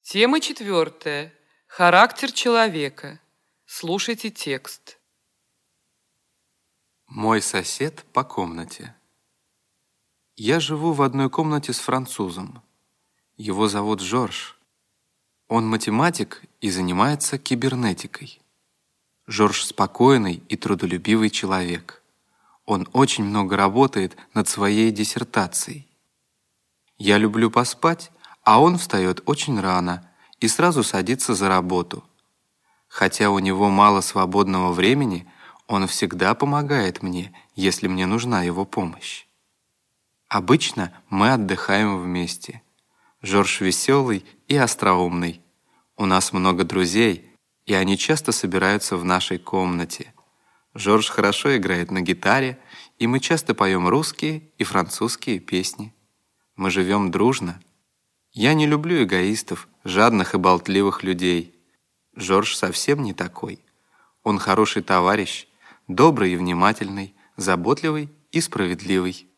Тема 4. Характер человека. Слушайте текст. Мой сосед по комнате. Я живу в одной комнате с французом. Его зовут Жорж. Он математик и занимается кибернетикой. Жорж спокойный и трудолюбивый человек. Он очень много работает над своей диссертацией. Я люблю поспать, а он встает очень рано и сразу садится за работу. Хотя у него мало свободного времени, он всегда помогает мне, если мне нужна его помощь. Обычно мы отдыхаем вместе. Жорж веселый и остроумный. У нас много друзей, и они часто собираются в нашей комнате. Жорж хорошо играет на гитаре, и мы часто поем русские и французские песни. Мы живем дружно. Я не люблю эгоистов, жадных и болтливых людей. Жорж совсем не такой. Он хороший товарищ, добрый и внимательный, заботливый и справедливый.